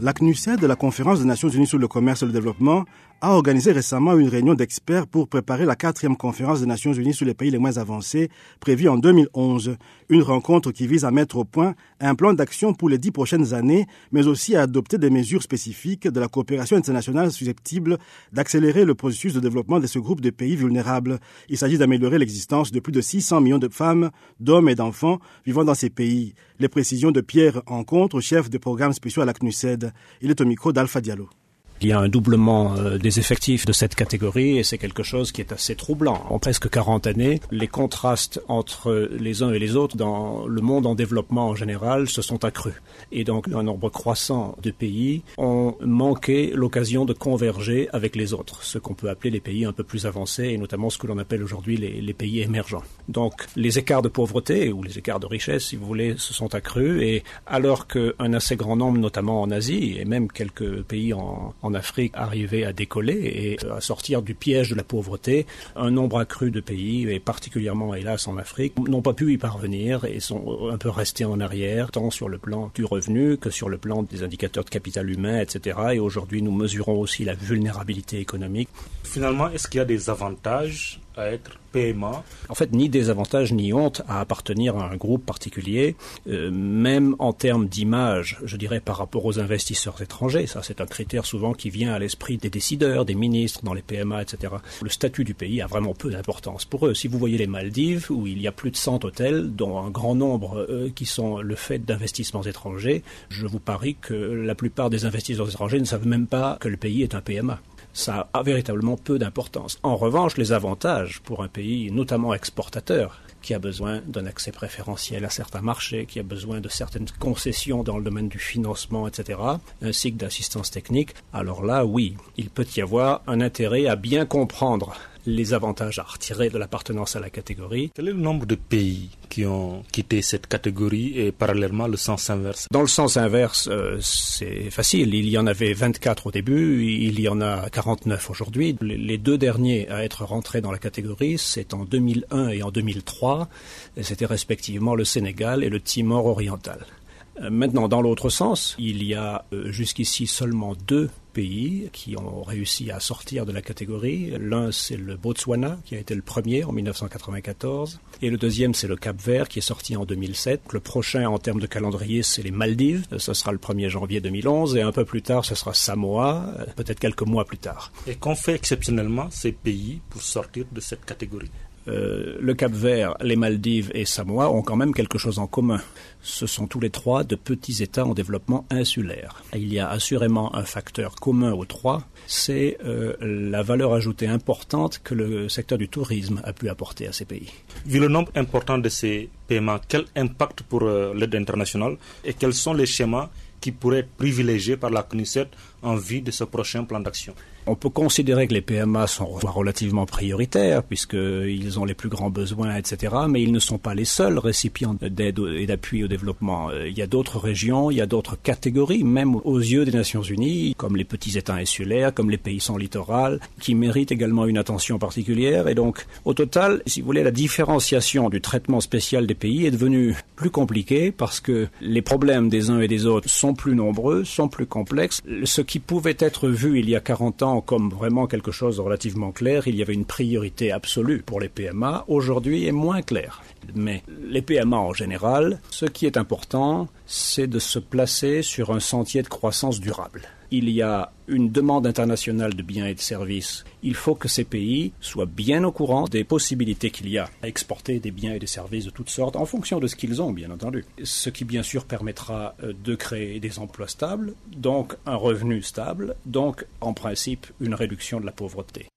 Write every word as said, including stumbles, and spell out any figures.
La C N U S E D, la Conférence des Nations Unies sur le commerce et le développement, a organisé récemment une réunion d'experts pour préparer la quatrième conférence des Nations Unies sur les pays les moins avancés, prévue en deux mille onze. Une rencontre qui vise à mettre au point un plan d'action pour les dix prochaines années, mais aussi à adopter des mesures spécifiques de la coopération internationale susceptibles d'accélérer le processus de développement de ce groupe de pays vulnérables. Il s'agit d'améliorer l'existence de plus de six cents millions de femmes, d'hommes et d'enfants vivant dans ces pays. Les précisions de Pierre Encontre, chef de programme spécial à la C N U S E D. Il est au micro d'Alpha Diallo. Il y a un doublement euh, des effectifs de cette catégorie et c'est quelque chose qui est assez troublant. En presque quarante années, les contrastes entre les uns et les autres dans le monde en développement en général se sont accrus. Et donc un nombre croissant de pays ont manqué l'occasion de converger avec les autres, ce qu'on peut appeler les pays un peu plus avancés et notamment ce que l'on appelle aujourd'hui les, les pays émergents. Donc les écarts de pauvreté ou les écarts de richesse, si vous voulez, se sont accrus et alors qu'un assez grand nombre, notamment en Asie et même quelques pays en en Afrique arriver à décoller et à sortir du piège de la pauvreté. Un nombre accru de pays, et particulièrement hélas en Afrique, n'ont pas pu y parvenir et sont un peu restés en arrière, tant sur le plan du revenu que sur le plan des indicateurs de capital humain, et cetera. Et aujourd'hui, nous mesurons aussi la vulnérabilité économique. Finalement, est-ce qu'il y a des avantages à être P M A? En fait, ni désavantage ni honte à appartenir à un groupe particulier, euh, même en termes d'image, je dirais, par rapport aux investisseurs étrangers. Ça, c'est un critère souvent qui vient à l'esprit des décideurs, des ministres dans les P M A, et cetera. Le statut du pays a vraiment peu d'importance pour eux. Si vous voyez les Maldives, où il y a plus de cent hôtels, dont un grand nombre euh, qui sont le fait d'investissements étrangers, je vous parie que la plupart des investisseurs étrangers ne savent même pas que le pays est un P M A. Ça a véritablement peu d'importance. En revanche, les avantages pour un pays, notamment exportateur, qui a besoin d'un accès préférentiel à certains marchés, qui a besoin de certaines concessions dans le domaine du financement, et cetera, ainsi que d'assistance technique, alors là, oui, il peut y avoir un intérêt à bien comprendre les avantages à retirer de l'appartenance à la catégorie. Quel est le nombre de pays qui ont quitté cette catégorie et parallèlement le sens inverse? Dans le sens inverse, euh, c'est facile. Il y en avait vingt-quatre au début, il y en a quarante-neuf aujourd'hui. Les deux derniers à être rentrés dans la catégorie, c'est en deux mille un et en deux mille trois. Et c'était respectivement le Sénégal et le Timor oriental. Maintenant, dans l'autre sens, il y a euh, jusqu'ici seulement deux pays qui ont réussi à sortir de la catégorie. L'un, c'est le Botswana, qui a été le premier en dix-neuf cent quatre-vingt-quatorze. Et le deuxième, c'est le Cap-Vert, qui est sorti en deux mille sept. Le prochain, en termes de calendrier, c'est les Maldives. Ce sera le premier janvier deux mille onze. Et un peu plus tard, ce sera Samoa, peut-être quelques mois plus tard. Et qu'ont fait exceptionnellement ces pays pour sortir de cette catégorie? Euh, le Cap-Vert, les Maldives et Samoa ont quand même quelque chose en commun. Ce sont tous les trois de petits États en développement insulaire. Il y a assurément un facteur commun aux trois, c'est euh, la valeur ajoutée importante que le secteur du tourisme a pu apporter à ces pays. Vu le nombre important de ces P M A, quel impact pour euh, l'aide internationale et quels sont les schémas qui pourraient être privilégiés par la C N U S E D en vue de ce prochain plan d'action? On peut considérer que les P M A sont relativement prioritaires puisqu'ils ont les plus grands besoins, et cetera. Mais ils ne sont pas les seuls récipients d'aide et d'appui au développement. Il y a d'autres régions, il y a d'autres catégories, même aux yeux des Nations Unies, comme les petits États insulaires, comme les pays sans littoral, qui méritent également une attention particulière. Et donc, au total, si vous voulez, la différenciation du traitement spécial des pays est devenue plus compliquée parce que les problèmes des uns et des autres sont plus nombreux, sont plus complexes. Ce qui pouvait être vu il y a quarante ans comme vraiment quelque chose de relativement clair, il y avait une priorité absolue pour les P M A, aujourd'hui est moins clair. Mais les P M A en général, ce qui est important, c'est de se placer sur un sentier de croissance durable. Il y a une demande internationale de biens et de services. Il faut que ces pays soient bien au courant des possibilités qu'il y a à exporter des biens et des services de toutes sortes, en fonction de ce qu'ils ont, bien entendu. Ce qui, bien sûr, permettra de créer des emplois stables, donc un revenu stable, donc, en principe, une réduction de la pauvreté.